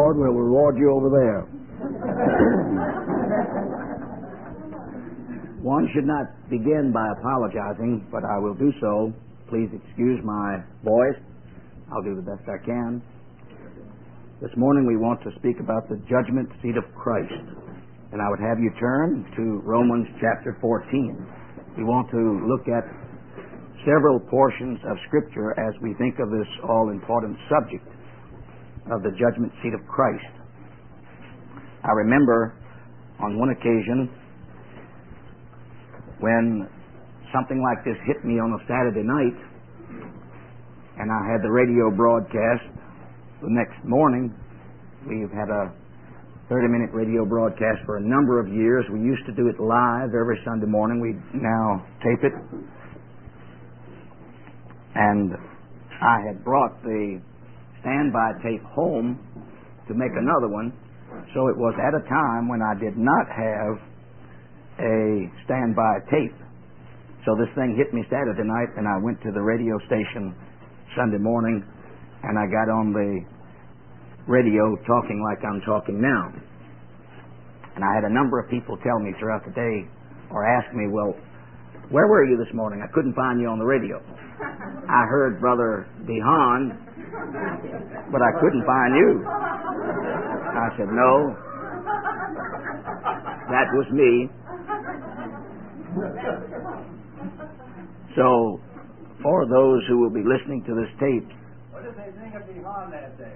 Lord will reward you over there. One should not begin by apologizing, but I will do so. Please excuse my voice. I'll do the best I can. This morning we want to speak about the judgment seat of Christ. And I would have you turn to Romans chapter 14. We want to look at several portions of Scripture as we think of this all-important subject of the judgment seat of Christ. I remember on one occasion when something like this hit me on a Saturday night, and I had the radio broadcast the next morning. We've had a 30-minute radio broadcast for a number of years. We used to do it live every Sunday morning. We now tape it. And I had brought the standby tape home to make another one, so it was at a time when I did not have a standby tape. So this thing hit me Saturday night, and I went to the radio station Sunday morning, and I got on the radio talking like I'm talking now. And I had a number of people tell me throughout the day, or ask me, well, where were you this morning? I couldn't find you on the radio. I heard Brother DeHaan, but I couldn't find you. I said, no, that was me. So, for those who will be listening to this tape, what did they think of DeHaan that day?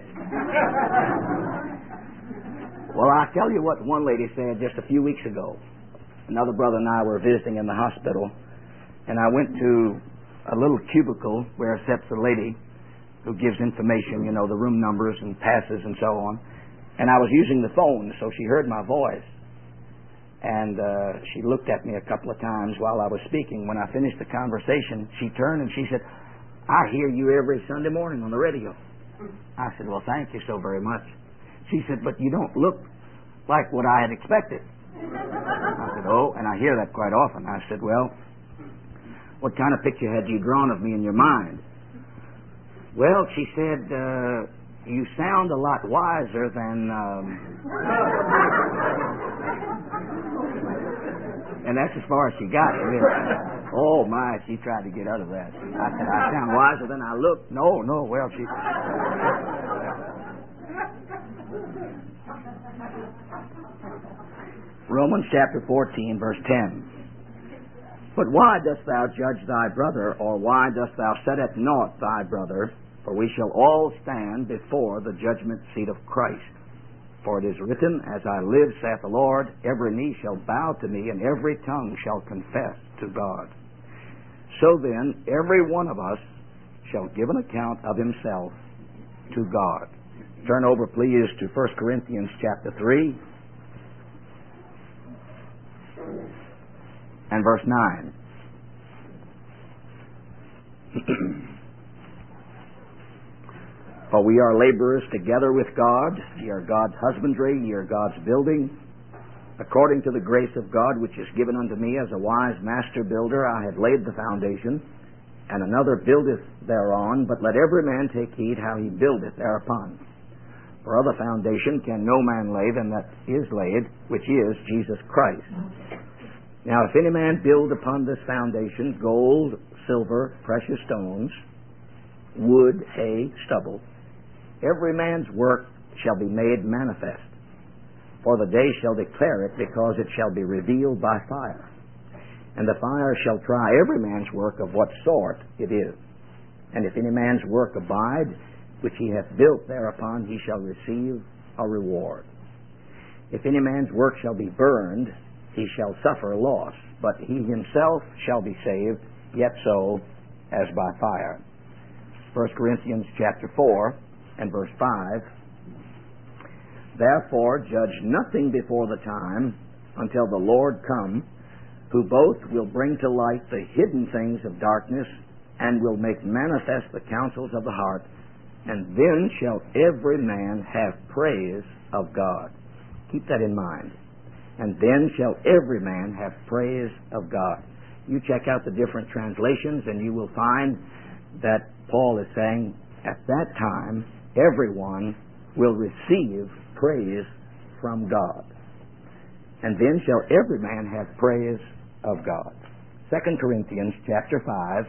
Well, I'll tell you what one lady said just a few weeks ago. Another brother and I were visiting in the hospital, and I went to a little cubicle where sits a lady who gives information, you know, the room numbers and passes and so on. And I was using the phone, so she heard my voice. And she looked at me a couple of times while I was speaking. When I finished the conversation, she turned and she said, I hear you every Sunday morning on the radio. I said, well, thank you so very much. She said, but you don't look like what I had expected. I said, oh, and I hear that quite often. I said, well, what kind of picture had you drawn of me in your mind? Well, she said, you sound a lot wiser than... And that's as far as she got, really. Oh, my, she tried to get out of that. I said, I sound wiser than I look. No, well, she... Romans chapter 14, verse 10. But why dost thou judge thy brother, or why dost thou set at naught thy brother? For we shall all stand before the judgment seat of Christ. For it is written, As I live, saith the Lord, every knee shall bow to me, and every tongue shall confess to God. So then, every one of us shall give an account of himself to God. Turn over, please, to 1 Corinthians chapter 3 and verse 9. For we are laborers together with God. Ye are God's husbandry, ye are God's building. According to the grace of God which is given unto me as a wise master builder, I have laid the foundation, and another buildeth thereon. But let every man take heed how he buildeth thereupon. For other foundation can no man lay than that is laid, which is Jesus Christ. Now if any man build upon this foundation gold, silver, precious stones, wood, hay, stubble, every man's work shall be made manifest. For the day shall declare it, because it shall be revealed by fire. And the fire shall try every man's work of what sort it is. And if any man's work abide, which he hath built thereupon, he shall receive a reward. If any man's work shall be burned, he shall suffer loss, but he himself shall be saved, yet so as by fire. 1 Corinthians chapter 4 and verse 5. Therefore judge nothing before the time until the Lord come, who both will bring to light the hidden things of darkness and will make manifest the counsels of the heart, and then shall every man have praise of God. Keep that in mind. And then shall every man have praise of God. You check out the different translations and you will find that Paul is saying, at that time, everyone will receive praise from God. And then shall every man have praise of God. 2 Corinthians chapter 5.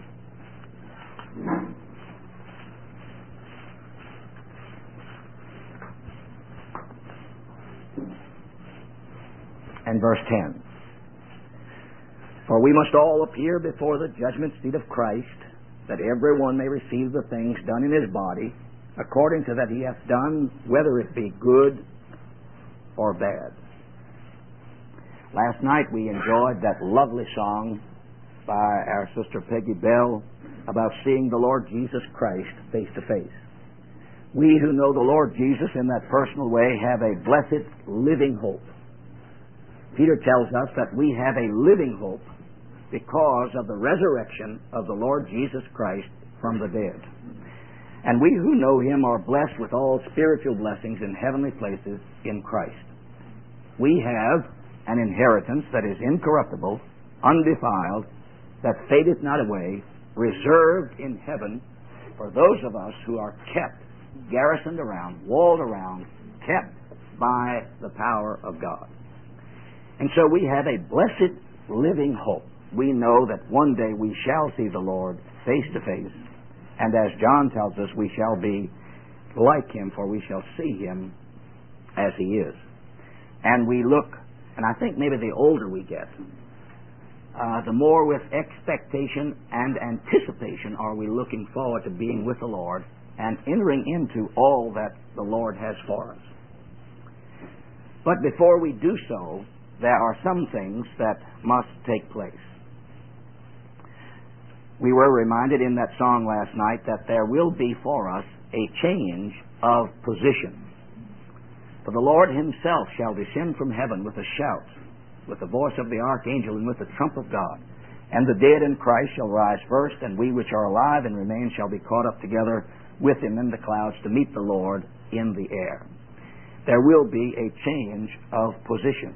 And verse 10. For we must all appear before the judgment seat of Christ, that every one may receive the things done in his body, according to that he hath done, whether it be good or bad. Last night we enjoyed that lovely song by our sister Peggy Bell about seeing the Lord Jesus Christ face to face. We who know the Lord Jesus in that personal way have a blessed living hope. Peter tells us that we have a living hope because of the resurrection of the Lord Jesus Christ from the dead. And we who know Him are blessed with all spiritual blessings in heavenly places in Christ. We have an inheritance that is incorruptible, undefiled, that fadeth not away, reserved in heaven for those of us who are kept, garrisoned around, walled around, kept by the power of God. And so we have a blessed living hope. We know that one day we shall see the Lord face to face, and as John tells us, we shall be like Him, for we shall see Him as He is. And we look, and I think maybe the older we get, the more with expectation and anticipation are we looking forward to being with the Lord and entering into all that the Lord has for us. But before we do so, there are some things that must take place. We were reminded in that song last night that there will be for us a change of position. For the Lord Himself shall descend from heaven with a shout, with the voice of the archangel, and with the trump of God. And the dead in Christ shall rise first, and we which are alive and remain shall be caught up together with Him in the clouds to meet the Lord in the air. There will be a change of position.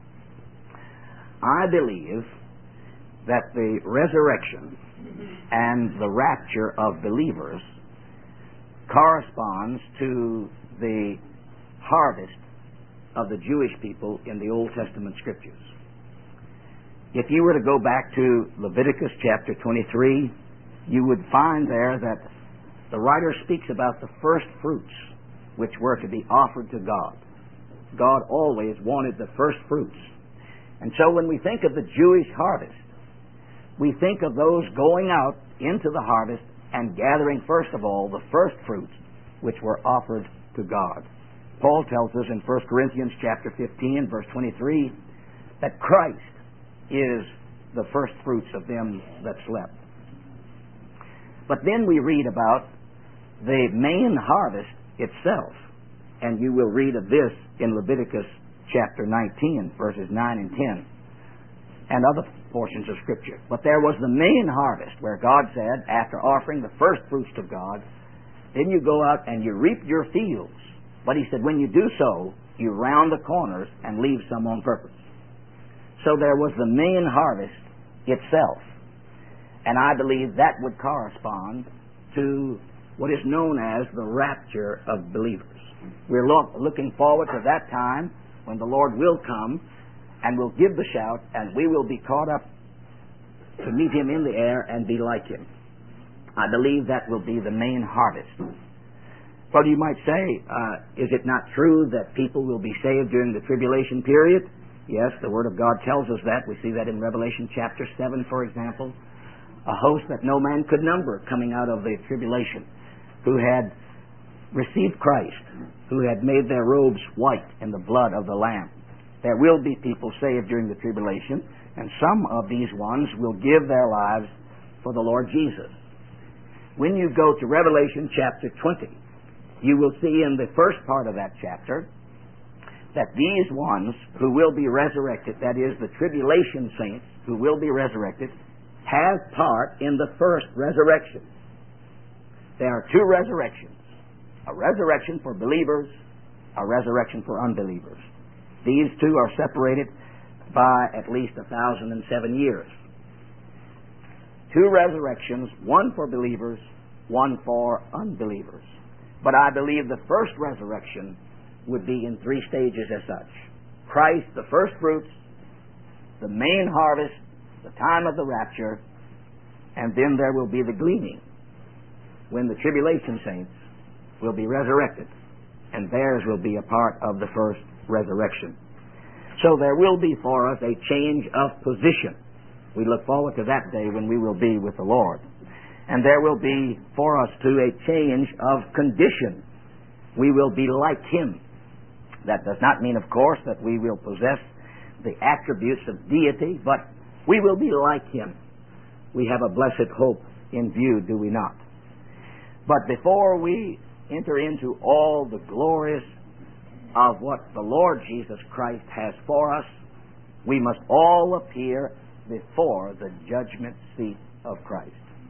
I believe that the resurrection and the rapture of believers corresponds to the harvest of the Jewish people in the Old Testament Scriptures. If you were to go back to Leviticus chapter 23, you would find there that the writer speaks about the first fruits which were to be offered to God. God always wanted the first fruits. And so when we think of the Jewish harvest, we think of those going out into the harvest and gathering, first of all, the first fruits which were offered to God. Paul tells us in 1 Corinthians chapter 15, verse 23, that Christ is the first fruits of them that slept. But then we read about the main harvest itself, and you will read of this in Leviticus chapter 19, verses 9 and 10, and other portions of Scripture. But there was the main harvest where God said, after offering the first fruits to God, then you go out and you reap your fields. But He said, when you do so, you round the corners and leave some on purpose. So there was the main harvest itself. And I believe that would correspond to what is known as the rapture of believers. We're looking forward to that time when the Lord will come and will give the shout, and we will be caught up to meet Him in the air and be like Him. I believe that will be the main harvest. But you might say, is it not true that people will be saved during the tribulation period? Yes, the Word of God tells us that. We see that in Revelation chapter 7, for example. A host that no man could number coming out of the tribulation, who had received Christ, who had made their robes white in the blood of the Lamb. There will be people saved during the tribulation, and some of these ones will give their lives for the Lord Jesus. When you go to Revelation chapter 20, you will see in the first part of that chapter that these ones who will be resurrected, that is, the tribulation saints who will be resurrected, have part in the first resurrection. There are two resurrections. A resurrection for believers, a resurrection for unbelievers. These two are separated by at least 1,007 years. Two resurrections, one for believers, one for unbelievers. But I believe the first resurrection would be in three stages as such. Christ, the first fruits, the main harvest, the time of the rapture, and then there will be the gleaning, when the tribulation saints will be resurrected, and theirs will be a part of the first resurrection. So there will be for us a change of position. We look forward to that day when we will be with the Lord. And there will be for us too a change of condition. We will be like Him. That does not mean, of course, that we will possess the attributes of deity, but we will be like Him. We have a blessed hope in view, do we not? But before we enter into all the glories of what the Lord Jesus Christ has for us, we must all appear before the judgment seat of Christ.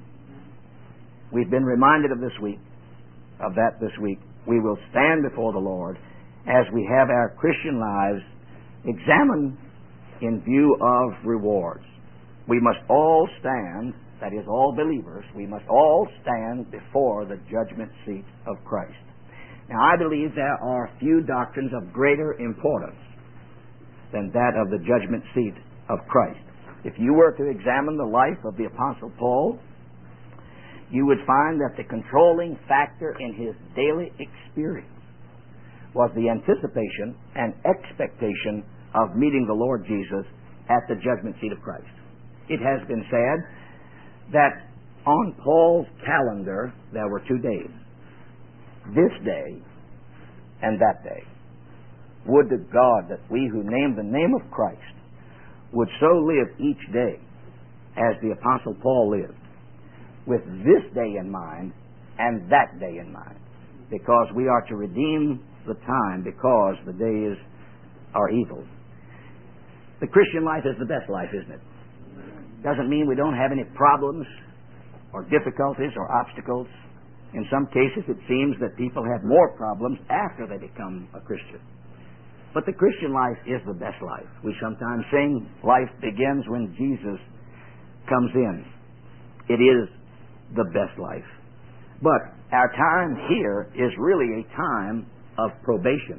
We've been reminded of that this week. We will stand before the Lord as we have our Christian lives examined in view of rewards. We must all stand, that is, all believers, we must all stand before the judgment seat of Christ. Now, I believe there are few doctrines of greater importance than that of the judgment seat of Christ. If you were to examine the life of the Apostle Paul, you would find that the controlling factor in his daily experience was the anticipation and expectation of meeting the Lord Jesus at the judgment seat of Christ. It has been said that on Paul's calendar there were 2 days, this day and that day. Would to God that we who name the name of Christ would so live each day as the Apostle Paul lived, with this day in mind and that day in mind, because we are to redeem the time, because the days are evil. The Christian life is the best life, isn't it? Doesn't mean we don't have any problems or difficulties or obstacles. In some cases it seems that people have more problems after they become a Christian. But the Christian life is the best life. We sometimes sing, life begins when Jesus comes in. It is the best life. But our time here is really a time of probation.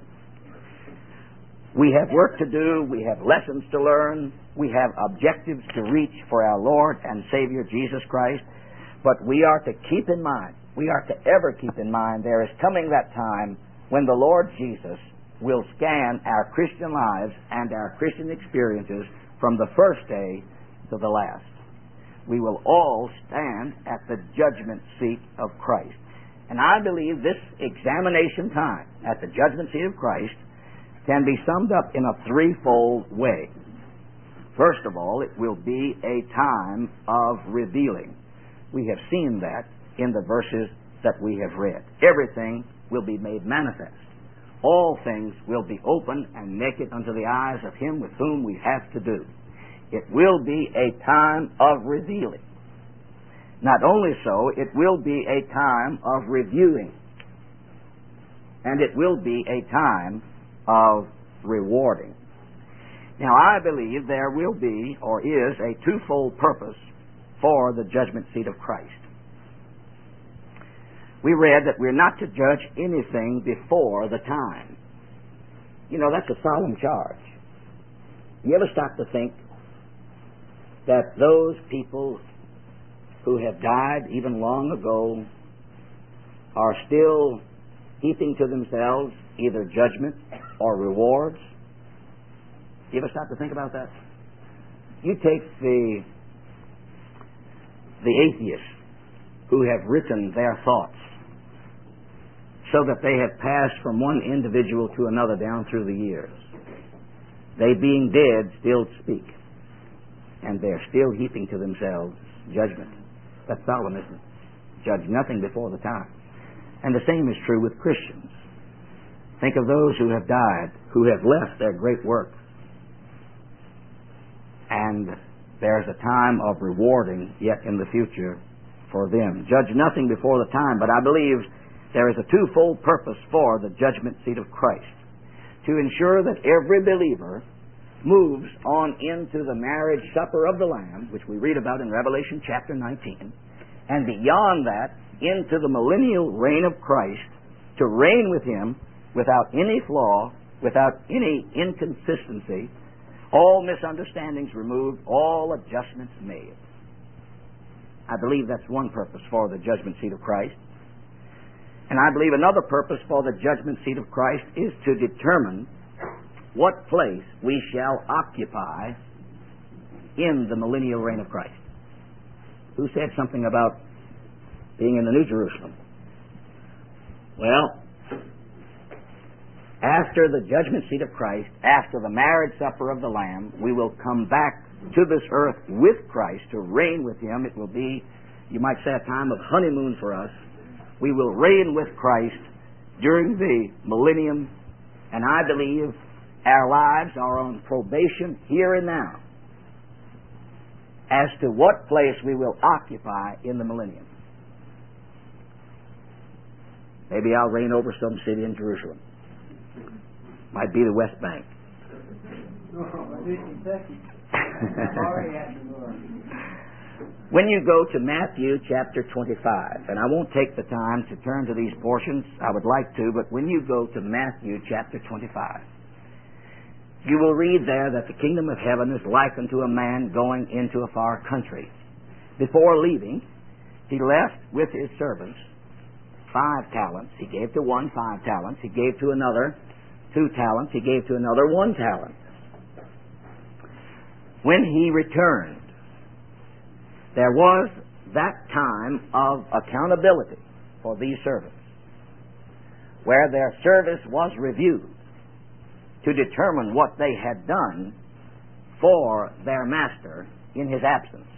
We have work to do, we have lessons to learn, we have objectives to reach for our Lord and Savior Jesus Christ, but we are to keep in mind, we are to ever keep in mind, there is coming that time when the Lord Jesus will scan our Christian lives and our Christian experiences from the first day to the last. We will all stand at the judgment seat of Christ. And I believe this examination time at the judgment seat of Christ can be summed up in a threefold way. First of all, it will be a time of revealing. We have seen that in the verses that we have read. Everything will be made manifest. All things will be open and naked unto the eyes of Him with whom we have to do. It will be a time of revealing. Not only so, it will be a time of reviewing. And it will be a time of rewarding. Now, I believe there will be, or is, a twofold purpose for the judgment seat of Christ. We read that we're not to judge anything before the time. You know, that's a solemn charge. You ever stop to think that those people who have died even long ago are still heaping to themselves either judgment or rewards? You ever stop to think about that? You take the atheists who have written their thoughts so that they have passed from one individual to another down through the years. They, being dead, still speak, and they're still heaping to themselves judgment. That's solemn, isn't it? Judge nothing before the time. And the same is true with Christians. Think of those who have died, who have left their great work. And there's a time of rewarding yet in the future for them. Judge nothing before the time, but I believe there is a twofold purpose for the judgment seat of Christ. To ensure that every believer moves on into the marriage supper of the Lamb, which we read about in Revelation chapter 19, and beyond that, into the millennial reign of Christ to reign with Him without any flaw, without any inconsistency, all misunderstandings removed, all adjustments made. I believe that's one purpose for the judgment seat of Christ. And I believe another purpose for the judgment seat of Christ is to determine what place we shall occupy in the millennial reign of Christ. Who said something about being in the New Jerusalem? Well, after the judgment seat of Christ, after the marriage supper of the Lamb, we will come back to this earth with Christ to reign with Him. It will be, you might say, a time of honeymoon for us. We will reign with Christ during the millennium, and I believe our lives are on probation here and now as to what place we will occupy in the millennium. Maybe I'll reign over some city in Jerusalem. Might be the West Bank. When you go to Matthew chapter 25, and I won't take the time to turn to these portions, I would like to, but when you go to Matthew chapter 25, you will read there that the kingdom of heaven is likened to a man going into a far country. Before leaving, he left with his servants 5 talents. He gave to one 5 talents. He gave to another 2 talents. He gave to another 1 talent. When he returned, there was that time of accountability for these servants, where their service was reviewed to determine what they had done for their master in his absence.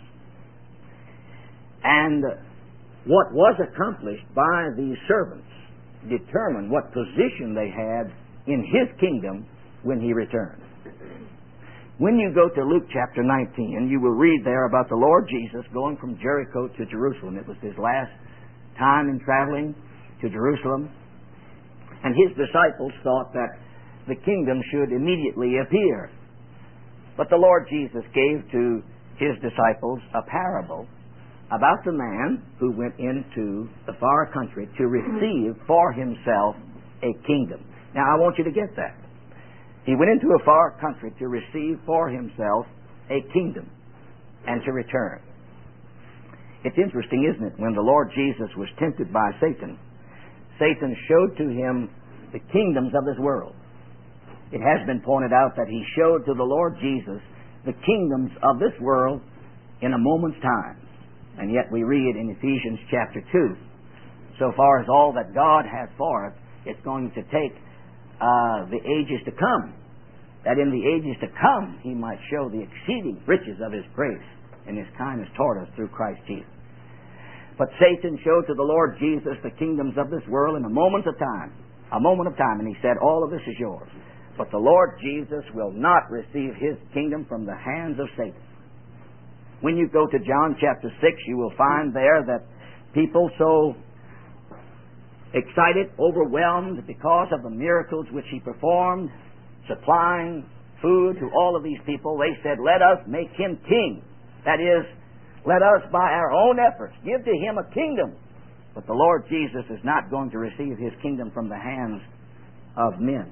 And what was accomplished by these servants determined what position they had in His kingdom when He returned. When you go to Luke chapter 19, you will read there about the Lord Jesus going from Jericho to Jerusalem. It was His last time in traveling to Jerusalem. And His disciples thought that the kingdom should immediately appear. But the Lord Jesus gave to His disciples a parable about the man who went into the far country to receive for himself a kingdom. Now, I want you to get that. He went into a far country to receive for himself a kingdom and to return. It's interesting, isn't it? When the Lord Jesus was tempted by Satan, Satan showed to him the kingdoms of this world. It has been pointed out that he showed to the Lord Jesus the kingdoms of this world in a moment's time. And yet we read in Ephesians chapter 2, so far as all that God has for us, it's going to take the ages to come, that in the ages to come He might show the exceeding riches of His grace and His kindness toward us through Christ Jesus. But Satan showed to the Lord Jesus the kingdoms of this world in a moment of time, and he said, all of this is yours. But the Lord Jesus will not receive His kingdom from the hands of Satan. When you go to John chapter 6, you will find there that people so excited, overwhelmed because of the miracles which He performed, supplying food to all of these people, they said, let us make Him king. That is, let us by our own efforts give to Him a kingdom. But the Lord Jesus is not going to receive His kingdom from the hands of men.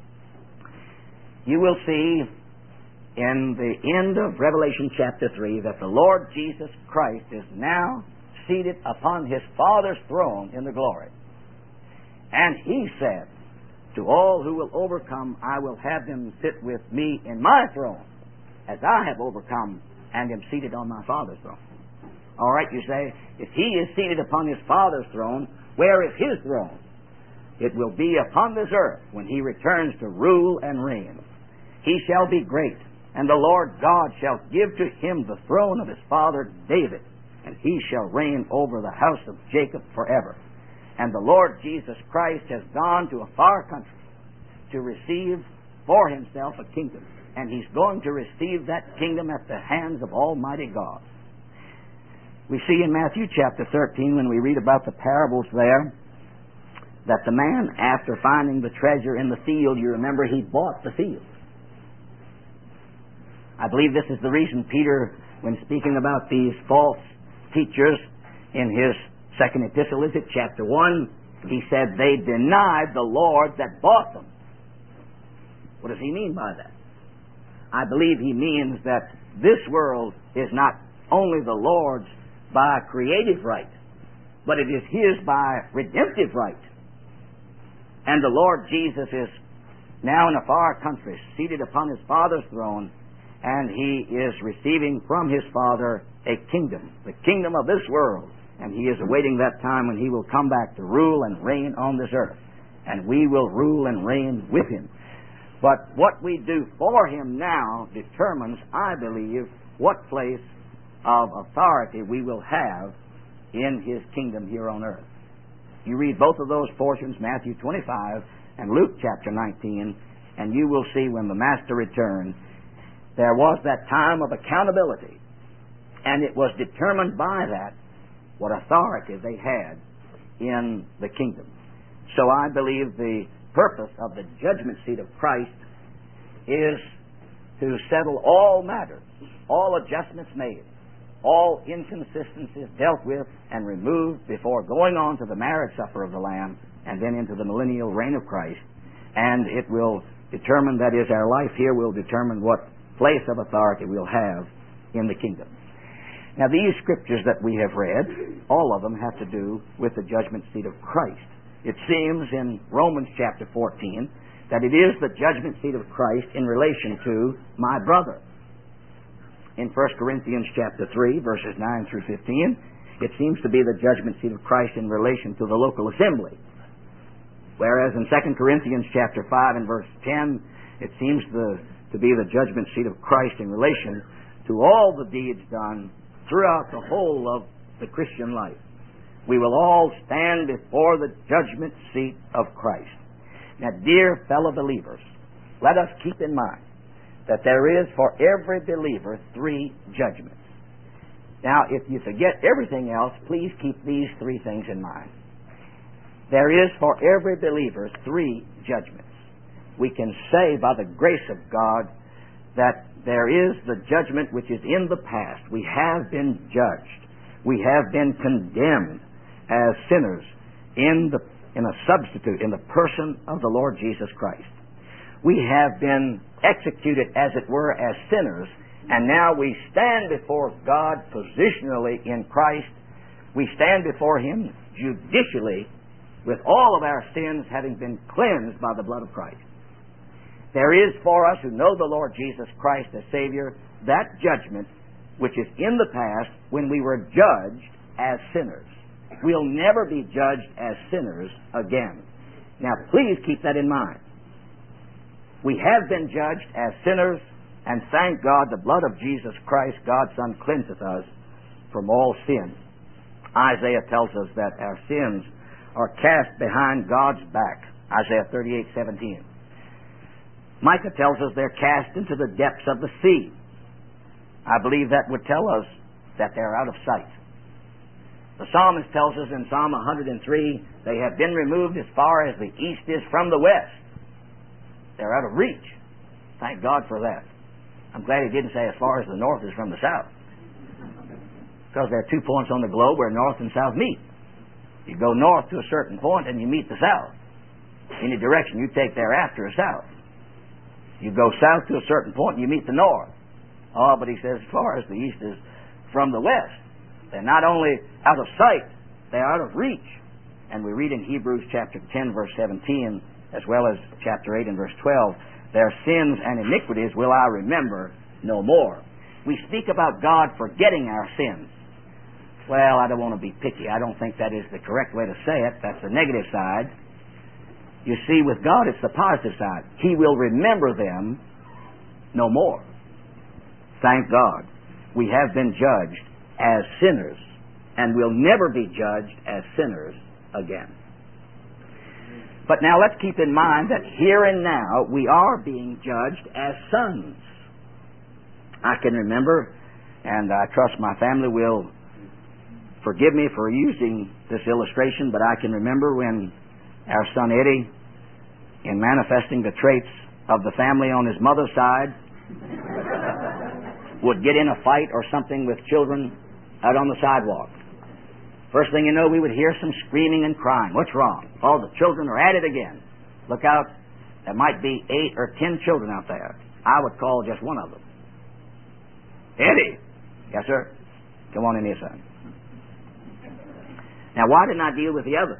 You will see in the end of Revelation chapter 3 that the Lord Jesus Christ is now seated upon His Father's throne in the glory. And He said, to all who will overcome, I will have them sit with me in my throne, as I have overcome and am seated on my Father's throne. All right, you say, if He is seated upon His Father's throne, where is His throne? It will be upon this earth when He returns to rule and reign. He shall be great, and the Lord God shall give to Him the throne of His father David, and He shall reign over the house of Jacob forever. And the Lord Jesus Christ has gone to a far country to receive for Himself a kingdom. And He's going to receive that kingdom at the hands of Almighty God. We see in Matthew chapter 13, when we read about the parables there, that the man, after finding the treasure in the field, you remember he bought the field. I believe this is the reason Peter, when speaking about these false teachers in his second epistle, is it chapter 1, He said they denied the Lord that bought them. What does he mean by that? I believe he means that this world is not only the Lord's by creative right, but it is his by redemptive right. And the Lord Jesus is now in a far country, seated upon his Father's throne, and he is receiving from his Father a kingdom, the kingdom of this world. And he is awaiting that time when he will come back to rule and reign on this earth. And we will rule and reign with him. But what we do for him now determines, I believe, what place of authority we will have in his kingdom here on earth. You read both of those portions, Matthew 25 and Luke chapter 19, and you will see when the Master returned, there was that time of accountability, and it was determined by that what authority they had in the kingdom. So I believe the purpose of the judgment seat of Christ is to settle all matters, all adjustments made, all inconsistencies dealt with and removed before going on to the marriage supper of the Lamb and then into the millennial reign of Christ. And it will determine, that is, our life here will determine what place of authority we'll have in the kingdom. Now, these scriptures that we have read, all of them have to do with the judgment seat of Christ. It seems in Romans chapter 14 that it is the judgment seat of Christ in relation to my brother. In 1 Corinthians chapter 3, verses 9 through 15, it seems to be the judgment seat of Christ in relation to the local assembly. Whereas in 2 Corinthians chapter 5 and verse 10, it seems to be the judgment seat of Christ in relation to all the deeds done throughout the whole of the Christian life. We will all stand before the judgment seat of Christ. Now, dear fellow believers, let us keep in mind that there is for every believer 3 judgments. Now, if you forget everything else, please keep these 3 things in mind. There is for every believer 3 judgments. We can say by the grace of God that there is the judgment which is in the past. We have been judged. We have been condemned as sinners in a substitute, in the person of the Lord Jesus Christ. We have been executed, as it were, as sinners, and now we stand before God positionally in Christ. We stand before him judicially with all of our sins having been cleansed by the blood of Christ. There is for us who know the Lord Jesus Christ as Savior that judgment which is in the past when we were judged as sinners. We'll never be judged as sinners again. Now, please keep that in mind. We have been judged as sinners, and thank God the blood of Jesus Christ, God's Son, cleanseth us from all sin. Isaiah tells us that our sins are cast behind God's back. Isaiah 38:17. Micah tells us they're cast into the depths of the sea. I believe that would tell us that they're out of sight. The psalmist tells us in Psalm 103, they have been removed as far as the east is from the west. They're out of reach. Thank God for that. I'm glad he didn't say as far as the north is from the south. Because there are 2 points on the globe where north and south meet. You go north to a certain point and you meet the south. Any direction you take thereafter is south. You go south to a certain point and you meet the north. Oh, but he says as far as the east is from the west. They're not only out of sight, they're out of reach. And we read in Hebrews chapter 10 verse 17 as well as chapter 8 and verse 12, their sins and iniquities will I remember no more. We speak about God forgetting our sins. Well, I don't want to be picky. I don't think that is the correct way to say it. That's the negative side. You see, with God, it's the positive side. He will remember them no more. Thank God. We have been judged as sinners, and will never be judged as sinners again. But now let's keep in mind that here and now we are being judged as sons. I can remember, and I trust my family will forgive me for using this illustration, but I can remember when our son Eddie, in manifesting the traits of the family on his mother's side, would get in a fight or something with children out on the sidewalk. First thing you know, we would hear some screaming and crying. What's wrong? Oh, the children are at it again. Look out. There might be 8 or 10 children out there. I would call just one of them. Eddie. Yes, sir. Come on in here, son. Now, why didn't I deal with the others?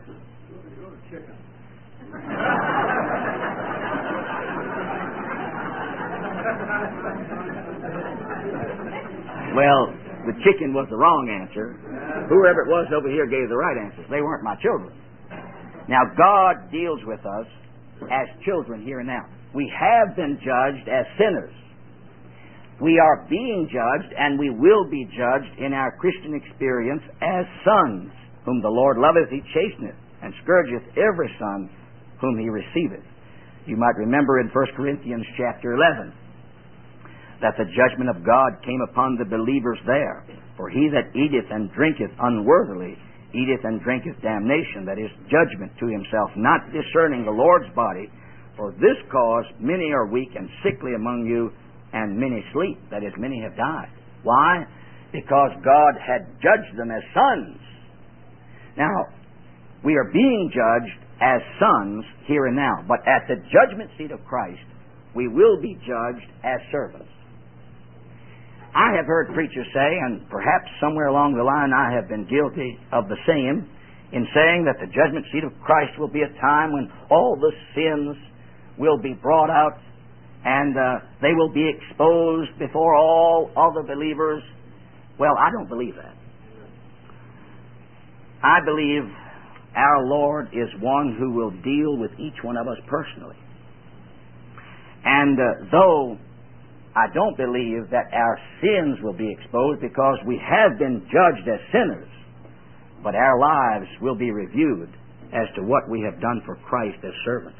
Well, the chicken was the wrong answer. Whoever it was over here gave the right answers. They weren't my children. Now, God deals with us as children here and now. We have been judged as sinners. We are being judged, and we will be judged in our Christian experience as sons, whom the Lord loveth, he chasteneth, and scourgeth every son whom he receiveth. You might remember in 1 Corinthians chapter 11 that the judgment of God came upon the believers there. For he that eateth and drinketh unworthily eateth and drinketh damnation, that is, judgment to himself, not discerning the Lord's body. For this cause many are weak and sickly among you, and many sleep, that is, many have died. Why? Because God had judged them as sons. Now, we are being judged as sons here and now, but at the judgment seat of Christ, we will be judged as servants. I have heard preachers say, and perhaps somewhere along the line I have been guilty of the same, in saying that the judgment seat of Christ will be a time when all the sins will be brought out and they will be exposed before all other believers. Well, I don't believe that. I believe our Lord is one who will deal with each one of us personally. And though I don't believe that our sins will be exposed, because we have been judged as sinners, but our lives will be reviewed as to what we have done for Christ as servants.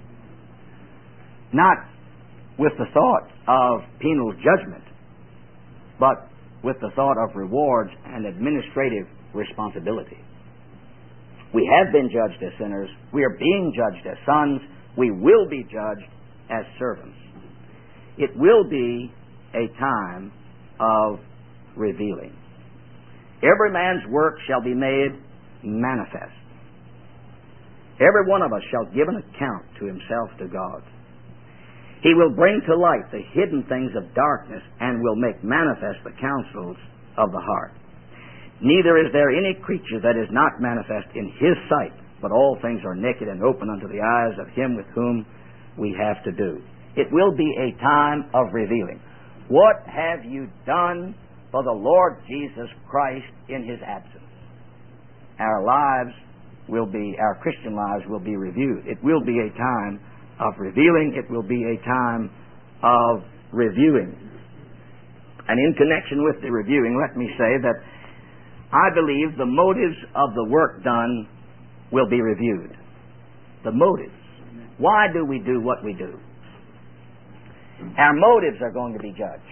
Not with the thought of penal judgment, but with the thought of rewards and administrative responsibility. We have been judged as sinners. We are being judged as sons. We will be judged as servants. It will be a time of revealing. Every man's work shall be made manifest. Every one of us shall give an account to himself to God. He will bring to light the hidden things of darkness and will make manifest the counsels of the heart. Neither is there any creature that is not manifest in his sight, but all things are naked and open unto the eyes of him with whom we have to do. It will be a time of revealing. What have you done for the Lord Jesus Christ in his absence? Our Christian lives will be reviewed. It will be a time of revealing. It will be a time of reviewing. And in connection with the reviewing, let me say that I believe the motives of the work done will be reviewed. The motives. Why do we do what we do? Our motives are going to be judged.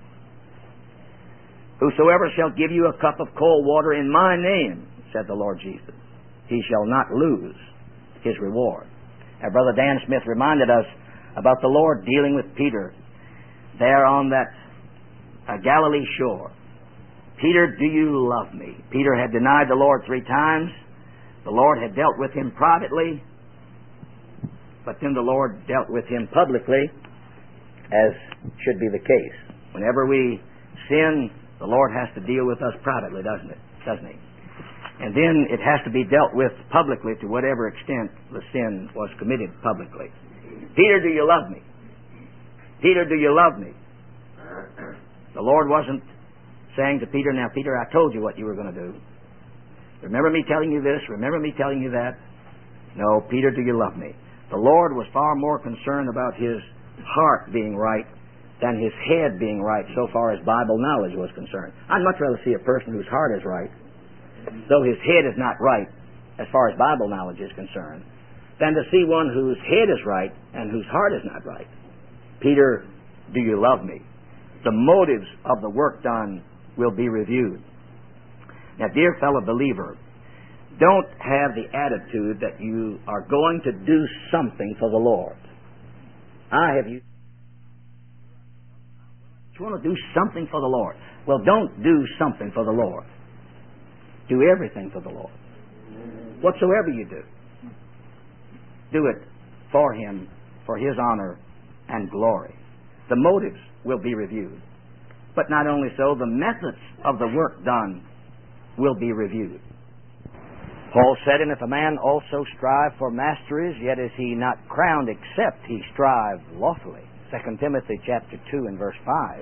Whosoever shall give you a cup of cold water in my name, said the Lord Jesus, he shall not lose his reward. Our brother Dan Smith reminded us about the Lord dealing with Peter there on that Galilee shore. Peter, do you love me? Peter had denied the Lord 3 times. The Lord had dealt with him privately, but then the Lord dealt with him publicly, as should be the case. Whenever we sin, the Lord has to deal with us privately, doesn't he? And then it has to be dealt with publicly to whatever extent the sin was committed publicly. Peter, do you love me? Peter, do you love me? The Lord wasn't saying to Peter, now Peter, I told you what you were going to do. Remember me telling you this? Remember me telling you that? No, Peter, do you love me? The Lord was far more concerned about his heart being right than his head being right so far as Bible knowledge was concerned. I'd much rather see a person whose heart is right, though his head is not right as far as Bible knowledge is concerned, than to see one whose head is right and whose heart is not right. Peter, do you love me? The motives of the work done will be reviewed. Now, dear fellow believer, don't have the attitude that you are going to do something for the Lord. You want to do something for the Lord. Well, don't do something for the Lord. Do everything for the Lord. Whatsoever you do it for Him, for His honor and glory. The motives will be reviewed. But not only so, the methods of the work done will be reviewed. Paul said, "And if a man also strive for masteries, yet is he not crowned, except he strive lawfully." 2 Timothy chapter 2 and verse 5.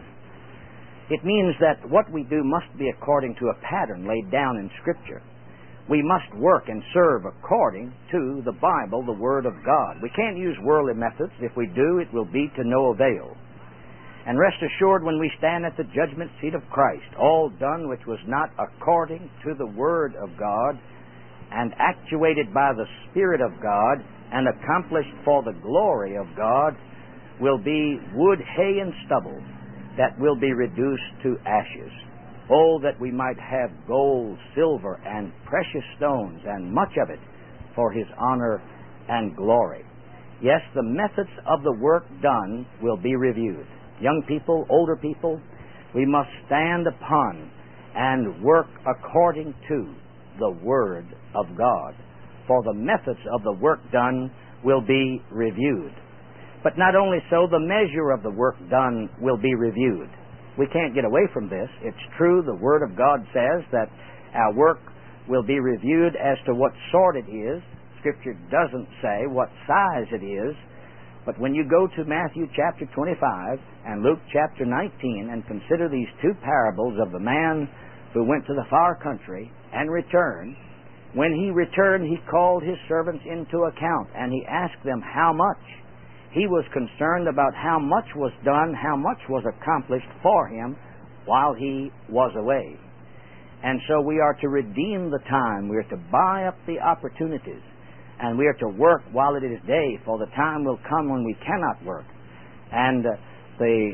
It means that what we do must be according to a pattern laid down in Scripture. We must work and serve according to the Bible, the Word of God. We can't use worldly methods. If we do, it will be to no avail. And rest assured, when we stand at the judgment seat of Christ, all done which was not according to the Word of God, and actuated by the Spirit of God, and accomplished for the glory of God, will be wood, hay, and stubble that will be reduced to ashes. Oh, that we might have gold, silver, and precious stones, and much of it, for His honor and glory. Yes, the methods of the work done will be reviewed. Young people, older people, we must stand upon and work according to the Word of God, for the methods of the work done will be reviewed. But not only so, the measure of the work done will be reviewed. We can't get away from this. It's true, the Word of God says that our work will be reviewed as to what sort it is. Scripture doesn't say what size it is. But when you go to Matthew chapter 25 and Luke chapter 19 and consider these two parables of the man who went to the far country and returned, when he returned, he called his servants into account, and he asked them how much. He was concerned about how much was done, how much was accomplished for him while he was away. And so we are to redeem the time. We are to buy up the opportunities. And we are to work while it is day, for the time will come when we cannot work. And the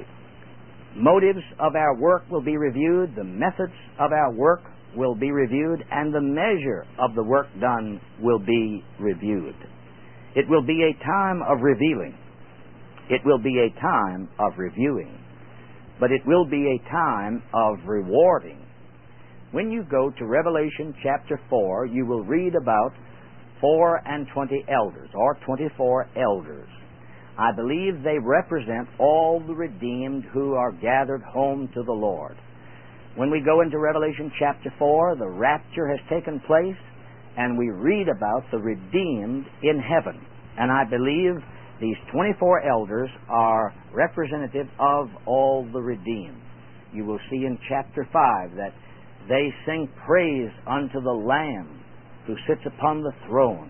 motives of our work will be reviewed, the methods of our work will be reviewed, and the measure of the work done will be reviewed. It will be a time of revealing. It will be a time of reviewing. But it will be a time of rewarding. When you go to Revelation chapter 4, you will read about 24 elders, or 24 elders. I believe they represent all the redeemed who are gathered home to the Lord. When we go into Revelation chapter 4, the rapture has taken place, and we read about the redeemed in heaven. And I believe these 24 elders are representative of all the redeemed. You will see in chapter 5 that they sing praise unto the Lamb who sits upon the throne.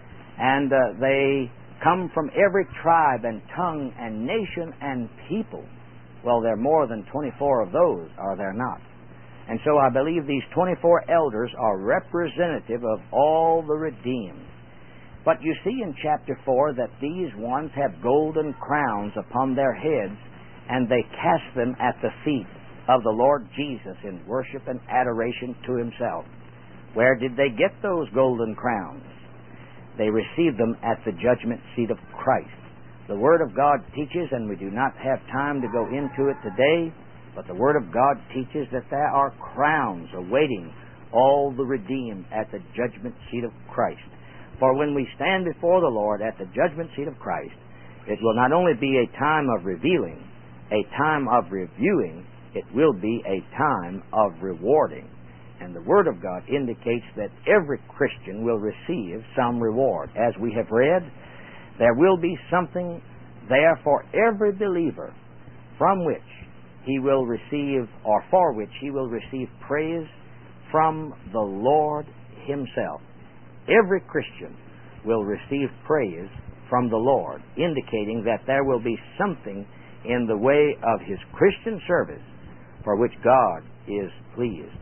And they come from every tribe and tongue and nation and people. Well, there are more than 24 of those, are there not? And so I believe these 24 elders are representative of all the redeemed. But you see in chapter 4 that these ones have golden crowns upon their heads, and they cast them at the feet of the Lord Jesus in worship and adoration to Himself. Where did they get those golden crowns? They received them at the judgment seat of Christ. The Word of God teaches, and we do not have time to go into it today, but the Word of God teaches that there are crowns awaiting all the redeemed at the judgment seat of Christ. For when we stand before the Lord at the judgment seat of Christ, it will not only be a time of revealing, a time of reviewing, it will be a time of rewarding. And the Word of God indicates that every Christian will receive some reward. As we have read, there will be something there for every believer from which he will receive, or for which he will receive praise from the Lord Himself. Every Christian will receive praise from the Lord, indicating that there will be something in the way of his Christian service for which God is pleased.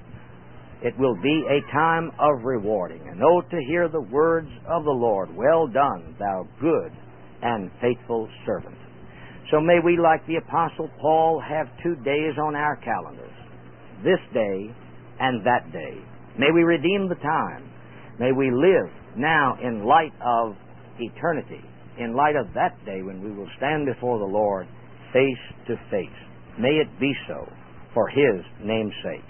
It will be a time of rewarding. And oh, to hear the words of the Lord, "Well done, thou good and faithful servant." So may we, like the Apostle Paul, have 2 days on our calendars, this day and that day. May we redeem the time. May we live now in light of eternity, in light of that day when we will stand before the Lord face to face. May it be so for His name's sake.